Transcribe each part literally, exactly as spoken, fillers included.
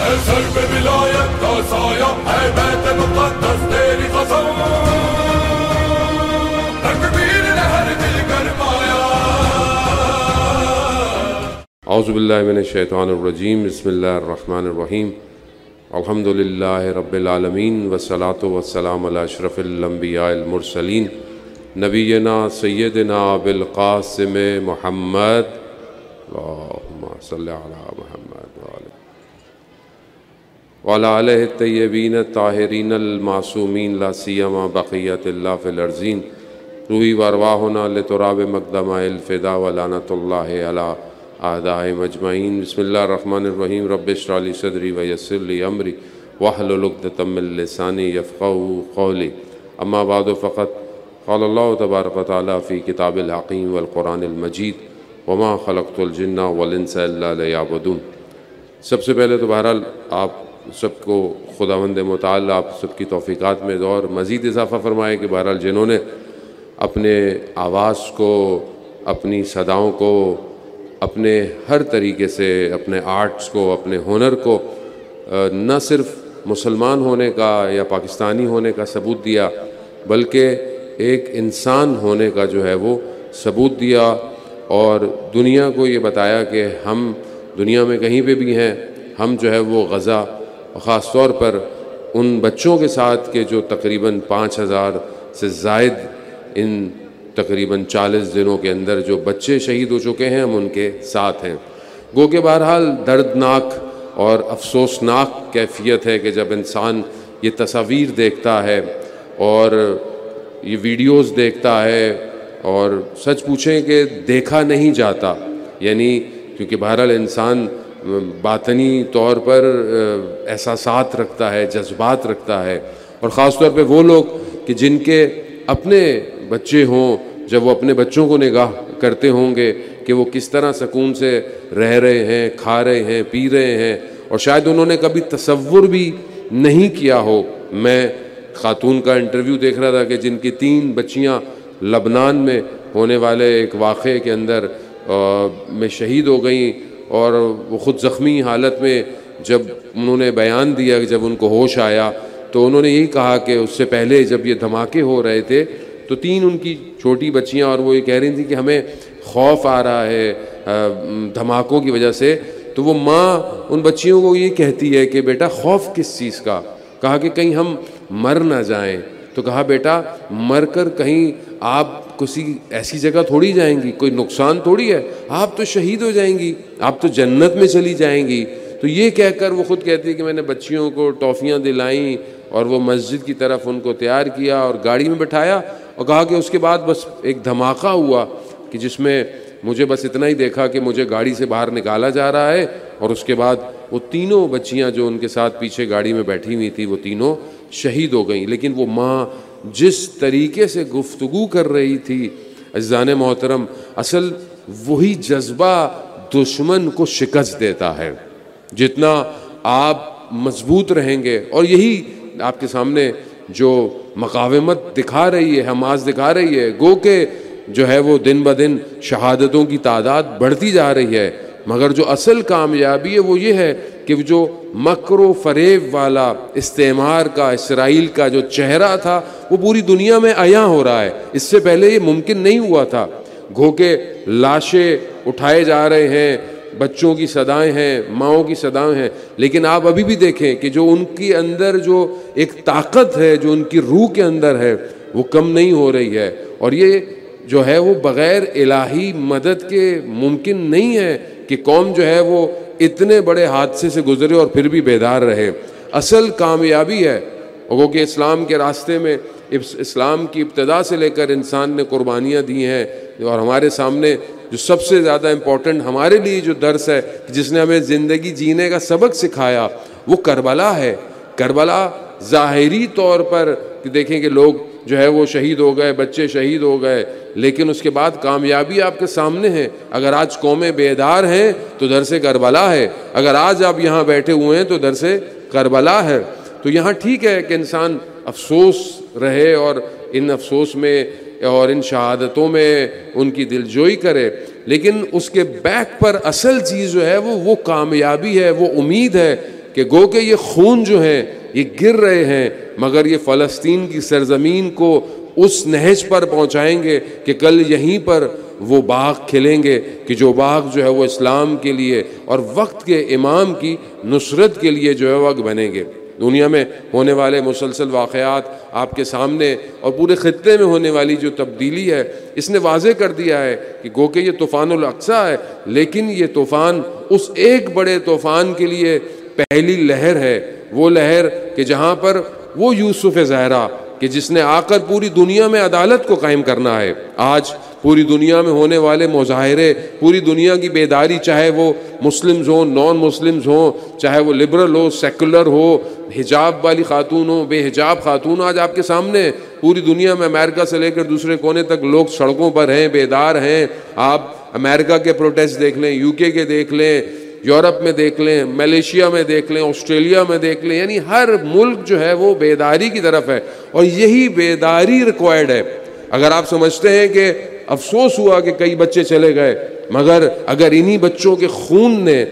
سر پہ ولایت کا سایہ ہے بیت مقدس تیری قسم تکبیر نے ہر دل گرمایا. اعوذ باللہ من الشیطان الرجیم. بسم اللہ الرحمن الرحیم. الحمد للہ رب العالمین والصلاة والسلام علی اشرف الانبیاء المرسلین نبینا سیدنا بالقاسم محمد اللہم صلی علی محمد وعلی آلہ الطیبین الطاہرین المعصومین لا سیما بقیت اللہ فی الارضین روحی وارواحنا لتراب مقدمہ الفدا ولعنۃ اللہ علی اعدائے مجمعین. بسم اللہ الرحمن الرحیم. رب اشرح لی صدری ویسر لی امری واحلل عقدۃ من لسانی یفقہوا قولی. اما بعد فقط قال اللہ تبارک و تعالی فی کتاب الحکیم والقرآن المجید وما خلقت الجن والانس الا لیعبدون. سب سے پہلے تو بہرحال آپ سب کو خداوند متعال آپ سب کی توفیقات میں اور مزید اضافہ فرمائے کہ بہرحال جنہوں نے اپنے آواز کو، اپنی صداؤں کو، اپنے ہر طریقے سے اپنے آرٹس کو، اپنے ہنر کو نہ صرف مسلمان ہونے کا یا پاکستانی ہونے کا ثبوت دیا بلکہ ایک انسان ہونے کا جو ہے وہ ثبوت دیا اور دنیا کو یہ بتایا کہ ہم دنیا میں کہیں پہ بھی ہیں، ہم جو ہے وہ غزہ خاص طور پر ان بچوں کے ساتھ کہ جو تقریباً پانچ ہزار سے زائد ان تقریباً چالیس دنوں کے اندر جو بچے شہید ہو چکے ہیں ہم ان کے ساتھ ہیں. گو کہ بہرحال دردناک اور افسوسناک کیفیت ہے کہ جب انسان یہ تصاویر دیکھتا ہے اور یہ ویڈیوز دیکھتا ہے اور سچ پوچھیں کہ دیکھا نہیں جاتا، یعنی کیونکہ بہرحال انسان باطنی طور پر احساسات رکھتا ہے، جذبات رکھتا ہے، اور خاص طور پہ وہ لوگ کہ جن کے اپنے بچے ہوں جب وہ اپنے بچوں کو نگاہ کرتے ہوں گے کہ وہ کس طرح سکون سے رہ رہے ہیں، کھا رہے ہیں، پی رہے ہیں، اور شاید انہوں نے کبھی تصور بھی نہیں کیا ہو. میں خاتون کا انٹرویو دیکھ رہا تھا کہ جن کی تین بچیاں لبنان میں ہونے والے ایک واقعے کے اندر میں شہید ہو گئیں اور وہ خود زخمی حالت میں جب انہوں نے بیان دیا کہ جب ان کو ہوش آیا تو انہوں نے یہی کہا کہ اس سے پہلے جب یہ دھماکے ہو رہے تھے تو تین ان کی چھوٹی بچیاں اور وہ یہ کہہ رہی تھیں کہ ہمیں خوف آ رہا ہے دھماکوں کی وجہ سے. تو وہ ماں ان بچیوں کو یہ کہتی ہے کہ بیٹا خوف کس چیز کا؟ کہا کہ کہیں ہم مر نہ جائیں. تو کہا بیٹا مر کر کہیں آپ کسی ایسی جگہ تھوڑی جائیں گی، کوئی نقصان تھوڑی ہے، آپ تو شہید ہو جائیں گی، آپ تو جنت میں چلی جائیں گی. تو یہ کہہ کر وہ خود کہتی ہے کہ میں نے بچیوں کو ٹافیاں دلائیں اور وہ مسجد کی طرف ان کو تیار کیا اور گاڑی میں بٹھایا اور کہا کہ اس کے بعد بس ایک دھماکہ ہوا کہ جس میں مجھے بس اتنا ہی دیکھا کہ مجھے گاڑی سے باہر نکالا جا رہا ہے اور اس کے بعد وہ تینوں بچیاں جو ان کے ساتھ پیچھے گاڑی میں بیٹھی ہوئی تھی وہ تینوں شہید ہو گئیں. لیکن وہ ماں جس طریقے سے گفتگو کر رہی تھی عزیزان محترم، اصل وہی جذبہ دشمن کو شکست دیتا ہے. جتنا آپ مضبوط رہیں گے، اور یہی آپ کے سامنے جو مقاومت دکھا رہی ہے، حماس دکھا رہی ہے، گو کہ جو ہے وہ دن بدن شہادتوں کی تعداد بڑھتی جا رہی ہے، مگر جو اصل کامیابی ہے وہ یہ ہے کہ جو مکر و فریب والا استعمار کا، اسرائیل کا جو چہرہ تھا وہ پوری دنیا میں عیاں ہو رہا ہے. اس سے پہلے یہ ممکن نہیں ہوا تھا. گو کہ لاشیں اٹھائے جا رہے ہیں، بچوں کی صدائیں ہیں، ماؤں کی صدائیں ہیں، لیکن آپ ابھی بھی دیکھیں کہ جو ان کے اندر جو ایک طاقت ہے، جو ان کی روح کے اندر ہے، وہ کم نہیں ہو رہی ہے. اور یہ جو ہے وہ بغیر الہی مدد کے ممکن نہیں ہے کہ قوم جو ہے وہ اتنے بڑے حادثے سے گزرے اور پھر بھی بیدار رہے. اصل کامیابی ہے وہ کہ اسلام کے راستے میں اسلام کی ابتدا سے لے کر انسان نے قربانیاں دی ہیں، اور ہمارے سامنے جو سب سے زیادہ امپورٹنٹ ہمارے لیے جو درس ہے جس نے ہمیں زندگی جینے کا سبق سکھایا وہ کربلا ہے. کربلا ظاہری طور پر دیکھیں کہ لوگ جو ہے وہ شہید ہو گئے، بچے شہید ہو گئے، لیکن اس کے بعد کامیابی آپ کے سامنے ہے. اگر آج قومیں بیدار ہیں تو در سے کربلا ہے، اگر آج آپ یہاں بیٹھے ہوئے ہیں تو در سے کربلا ہے. تو یہاں ٹھیک ہے کہ انسان افسوس رہے اور ان افسوس میں اور ان شہادتوں میں ان کی دلجوئی کرے، لیکن اس کے بیک پر اصل چیز جو ہے وہ وہ کامیابی ہے، وہ امید ہے کہ گو کہ یہ خون جو ہیں یہ گر رہے ہیں، مگر یہ فلسطین کی سرزمین کو اس نہج پر پہنچائیں گے کہ کل یہیں پر وہ باغ کھلیں گے، کہ جو باغ جو ہے وہ اسلام کے لیے اور وقت کے امام کی نصرت کے لیے جو ہے وہ بنیں گے۔ دنیا میں ہونے والے مسلسل واقعات آپ کے سامنے اور پورے خطے میں ہونے والی جو تبدیلی ہے اس نے واضح کر دیا ہے کہ گو کہ یہ طوفان الاقصیٰ ہے، لیکن یہ طوفان اس ایک بڑے طوفان کے لیے پہلی لہر ہے، وہ لہر کہ جہاں پر وہ یوسف زہرا کہ جس نے آ کر پوری دنیا میں عدالت کو قائم کرنا ہے۔ آج پوری دنیا میں ہونے والے مظاہرے، پوری دنیا کی بیداری، چاہے وہ مسلمز ہوں، نان مسلمز ہوں، چاہے وہ لبرل ہو، سیکولر ہو، حجاب والی خاتون ہو، بے حجاب خاتون، آج آپ کے سامنے پوری دنیا میں امریکہ سے لے کر دوسرے کونے تک لوگ سڑکوں پر ہیں، بیدار ہیں۔ آپ امریکہ کے پروٹیسٹ دیکھ لیں، یو کے کے دیکھ لیں، یورپ میں دیکھ لیں، ملیشیا میں دیکھ لیں، آسٹریلیا میں دیکھ لیں، یعنی ہر ملک جو ہے وہ بیداری کی طرف ہے، اور یہی بیداری ریکوائرڈ ہے۔ اگر آپ سمجھتے ہیں کہ افسوس ہوا کہ کئی بچے چلے گئے، مگر اگر انہی بچوں کے خون نے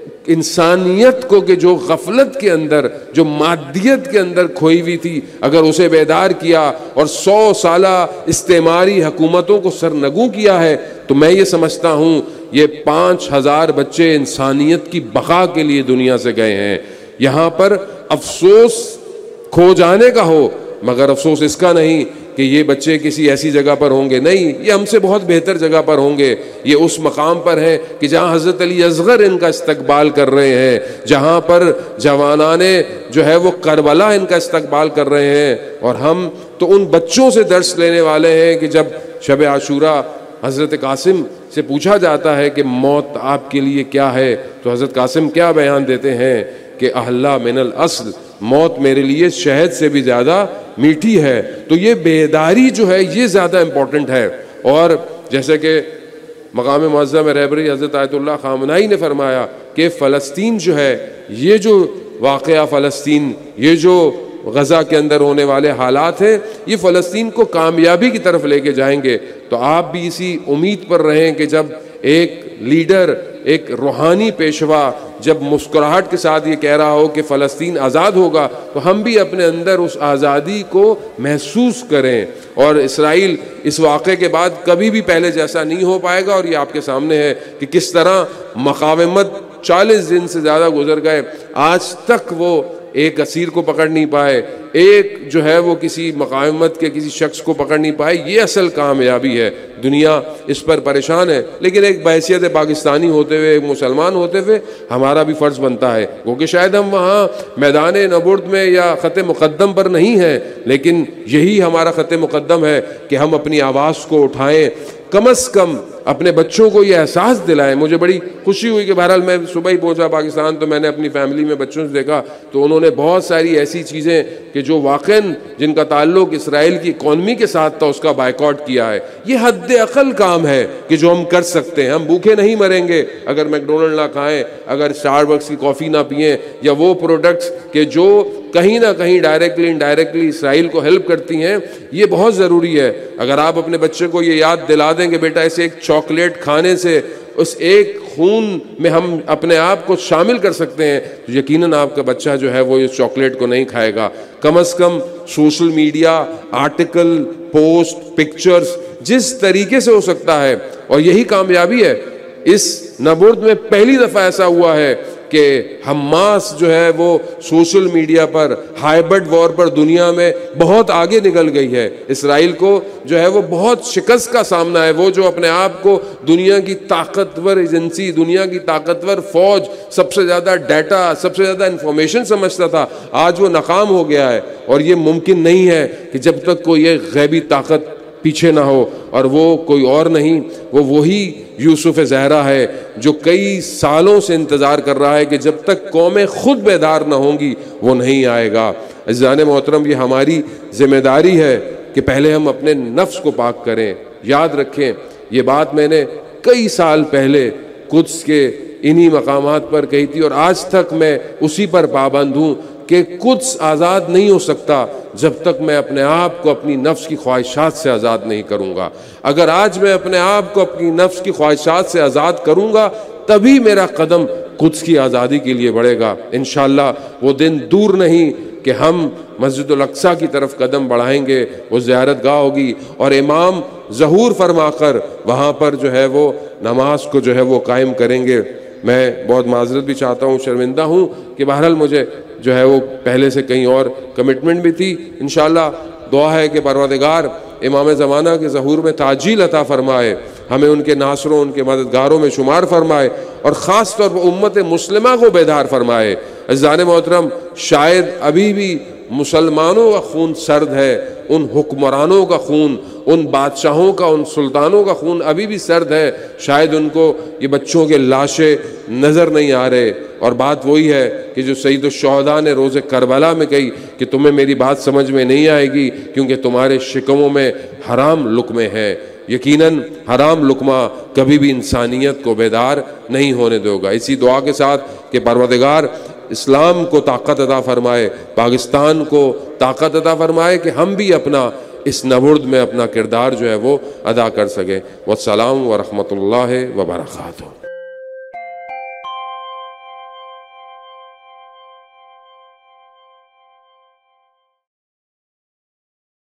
انسانیت کو کہ جو غفلت کے اندر، جو مادیت کے اندر کھوئی ہوئی تھی، اگر اسے بیدار کیا اور سو سالہ استعماری حکومتوں کو سرنگوں کیا ہے، تو میں یہ سمجھتا ہوں یہ پانچ ہزار بچے انسانیت کی بقا کے لیے دنیا سے گئے ہیں۔ یہاں پر افسوس کھو جانے کا ہو، مگر افسوس اس کا نہیں کہ یہ بچے کسی ایسی جگہ پر ہوں گے، نہیں، یہ ہم سے بہت بہتر جگہ پر ہوں گے۔ یہ اس مقام پر ہے کہ جہاں حضرت علی اصغر ان کا استقبال کر رہے ہیں، جہاں پر جوانان جو ہے وہ کربلا ان کا استقبال کر رہے ہیں، اور ہم تو ان بچوں سے درس لینے والے ہیں کہ جب شب عاشورہ حضرت قاسم سے پوچھا جاتا ہے کہ موت آپ کے لیے کیا ہے، تو حضرت قاسم کیا بیان دیتے ہیں کہ احلی من الاصل، موت میرے لیے شہد سے بھی زیادہ میٹھی ہے۔ تو یہ بیداری جو ہے یہ زیادہ امپورٹنٹ ہے۔ اور جیسے کہ مقام معظم رہبری حضرت آیت اللہ خامنہئی نے فرمایا کہ فلسطین جو ہے، یہ جو واقعہ فلسطین، یہ جو غزہ کے اندر ہونے والے حالات ہیں، یہ فلسطین کو کامیابی کی طرف لے کے جائیں گے۔ تو آپ بھی اسی امید پر رہیں کہ جب ایک لیڈر، ایک روحانی پیشوا جب مسکراہٹ کے ساتھ یہ کہہ رہا ہو کہ فلسطین آزاد ہوگا، تو ہم بھی اپنے اندر اس آزادی کو محسوس کریں۔ اور اسرائیل اس واقعے کے بعد کبھی بھی پہلے جیسا نہیں ہو پائے گا، اور یہ آپ کے سامنے ہے کہ کس طرح مقاومت چالیس دن سے زیادہ گزر گئے، آج تک وہ ایک اسیر کو پکڑ نہیں پائے، ایک جو ہے وہ کسی مقاومت کے کسی شخص کو پکڑ نہیں پائے۔ یہ اصل کامیابی ہے۔ دنیا اس پر پریشان ہے، لیکن ایک بحیثیت پاکستانی ہوتے ہوئے، ایک مسلمان ہوتے ہوئے ہمارا بھی فرض بنتا ہے، کیونکہ شاید ہم وہاں میدان نبرد میں یا خط مقدم پر نہیں ہیں، لیکن یہی ہمارا خط مقدم ہے کہ ہم اپنی آواز کو اٹھائیں، کم از کم اپنے بچوں کو یہ احساس دلائیں۔ مجھے بڑی خوشی ہوئی کہ بہرحال میں صبح ہی پہنچا پاکستان، تو میں نے اپنی فیملی میں بچوں سے دیکھا تو انہوں نے بہت ساری ایسی چیزیں کہ جو واقعاً جن کا تعلق اسرائیل کی اکانومی کے ساتھ تھا اس کا بائیکاٹ کیا ہے۔ یہ حد اقل کام ہے کہ جو ہم کر سکتے ہیں۔ ہم بھوکے نہیں مریں گے اگر میک ڈونلڈ نہ کھائیں، اگر اسٹار بکس کی کافی نہ پئیں، یا وہ پروڈکٹس کہ جو کہیں نہ کہیں ڈائریکٹلی انڈائریکٹلی اسرائیل کو ہیلپ کرتی ہیں۔ یہ بہت ضروری ہے۔ اگر آپ اپنے بچے کو یہ یاد دلا دیں کہ بیٹا اسے ایک چاکلیٹ کھانے سے اس ایک خون میں ہم اپنے آپ کو شامل کر سکتے ہیں، تو یقیناً آپ کا بچہ جو ہے وہ اس چاکلیٹ کو نہیں کھائے گا۔ کم از کم social media, article, post, pictures جس طریقے سے ہو سکتا ہے، اور یہی کامیابی ہے۔ اس نبرد میں پہلی دفعہ ایسا ہوا ہے کہ حماس جو ہے وہ سوشل میڈیا پر، ہائبرڈ وار پر دنیا میں بہت آگے نکل گئی ہے۔ اسرائیل کو جو ہے وہ بہت شکست کا سامنا ہے۔ وہ جو اپنے آپ کو دنیا کی طاقتور ایجنسی، دنیا کی طاقتور فوج، سب سے زیادہ ڈیٹا، سب سے زیادہ انفارمیشن سمجھتا تھا، آج وہ ناکام ہو گیا ہے۔ اور یہ ممکن نہیں ہے کہ جب تک کوئی ایک غیبی طاقت پیچھے نہ ہو، اور وہ کوئی اور نہیں، وہ وہی یوسف زہرا ہے جو کئی سالوں سے انتظار کر رہا ہے کہ جب تک قومیں خود بیدار نہ ہوں گی وہ نہیں آئے گا۔ عزیزان محترم، یہ ہماری ذمہ داری ہے کہ پہلے ہم اپنے نفس کو پاک کریں۔ یاد رکھیں، یہ بات میں نے کئی سال پہلے قدس کے انہی مقامات پر کہی تھی، اور آج تک میں اسی پر پابند ہوں کہ قدس آزاد نہیں ہو سکتا جب تک میں اپنے آپ کو اپنی نفس کی خواہشات سے آزاد نہیں کروں گا۔ اگر آج میں اپنے آپ کو اپنی نفس کی خواہشات سے آزاد کروں گا، تبھی میرا قدم قدس کی آزادی کے لیے بڑھے گا۔ انشاءاللہ وہ دن دور نہیں کہ ہم مسجد الاقصیٰ کی طرف قدم بڑھائیں گے، وہ زیارت گاہ ہوگی اور امام ظہور فرما کر وہاں پر جو ہے وہ نماز کو جو ہے وہ قائم کریں گے۔ میں بہت معذرت بھی چاہتا ہوں، شرمندہ ہوں کہ بہرحال مجھے جو ہے وہ پہلے سے کہیں اور کمٹمنٹ بھی تھی۔ انشاءاللہ دعا ہے کہ پروردگار امام زمانہ کے ظہور میں تعجیل عطا فرمائے، ہمیں ان کے ناصروں ان کے مددگاروں میں شمار فرمائے اور خاص طور پر امت مسلمہ کو بیدار فرمائے۔ عزیزان محترم، شاید ابھی بھی مسلمانوں کا خون سرد ہے، ان حکمرانوں کا خون، ان بادشاہوں کا، ان سلطانوں کا خون ابھی بھی سرد ہے، شاید ان کو یہ بچوں کے لاشیں نظر نہیں آ رہے۔ اور بات وہی ہے کہ جو سید الشہداء نے روز کربلا میں کہی کہ تمہیں میری بات سمجھ میں نہیں آئے گی کیونکہ تمہارے شکموں میں حرام لقمے ہیں۔ یقیناً حرام لقمہ کبھی بھی انسانیت کو بیدار نہیں ہونے دے گا۔ اسی دعا کے ساتھ کہ پروردگار اسلام کو طاقت عطا فرمائے، پاکستان کو طاقت عطا فرمائے کہ ہم بھی اپنا اس نبرد میں اپنا کردار جو ہے وہ ادا کر سکیں۔ والسلام ورحمۃ اللہ وبرکاتہ۔